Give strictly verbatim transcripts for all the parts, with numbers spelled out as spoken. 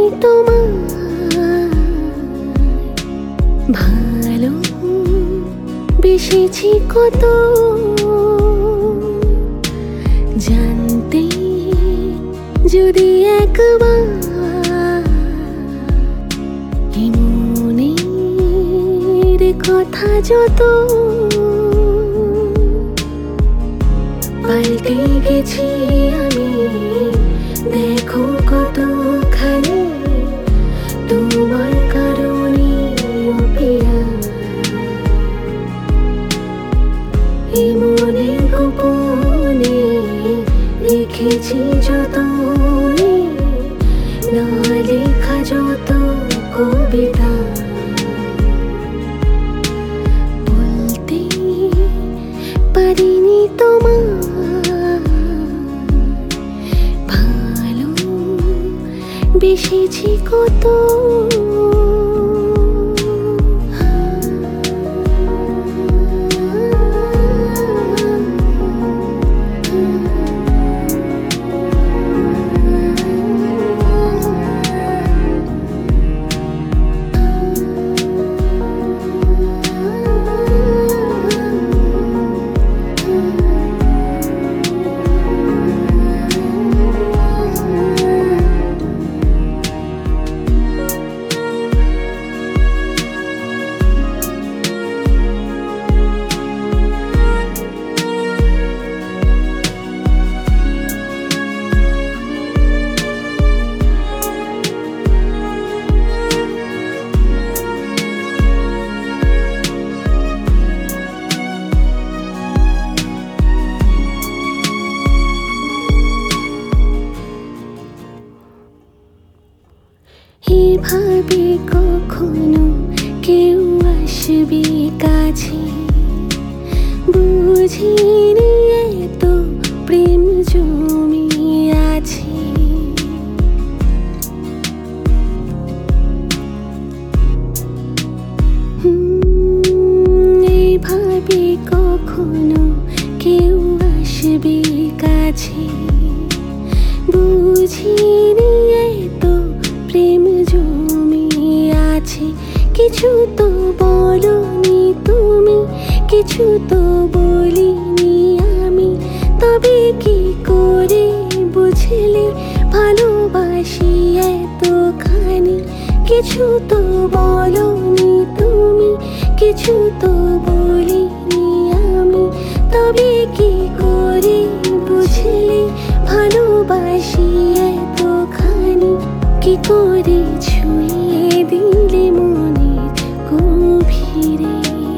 তোমায় ভালো বেসেছি কত, জানতে যদি একবার এই মনের কথা যত পাল্টে গেছি আমি, দেখো কতখানি তোমার কারণে পিয়া। এই মনে গোপনে লিখেছি যত, না লেখা যত কবিতা, বলতে পারিনি তোমায় ভালো বেসেছি কত। এভাবে কখনো কেউ আসবে কাছে, বুঝিনি এত প্রেম জমি আছে। এভাবে কখনো কেউ আসবে কাছে, বুঝিনি এত প্রেম জমি আছে। কিছু তো বলনি তুমি, কিছু তো বলিনি আমি, তবে কি করে বুঝলে ভালোবাসি এতখানি। কিছু তো বলনি তুমি, কিছু তো বলিনি আমি, তবে কি করে বুঝলে ভালোবাসি এতখানি। কি করে ছুঁয়ে দিলে মনের গভীরে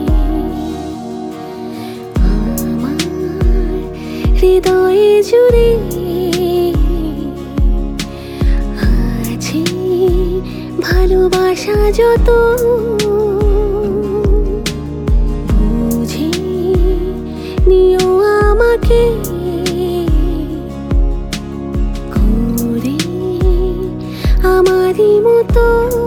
আমার হৃদয়ে জুড়ে আছে ভালোবাসা যত, বুঝে নিও আমাকে আমারই মতো।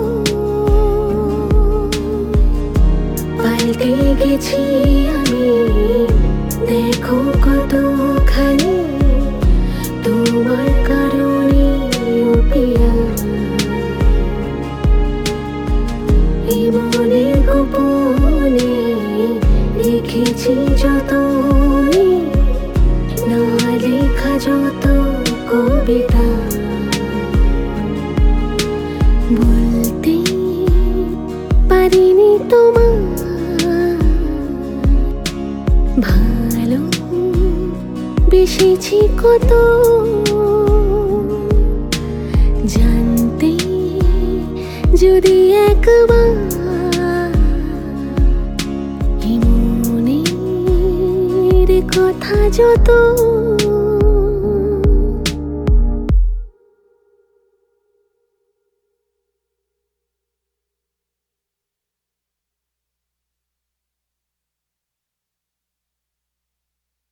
পাল্টে গেছি আমি, দেখো কতখানি তোমার কারণে পিয়া। এই মনে গোপনে লিখেছি যত, না লেখা যত কবিতা, বলতে পারিনি তোমায় ভালো বেসেছি কত, জানতে যদি একবার এই মনের কথা যত।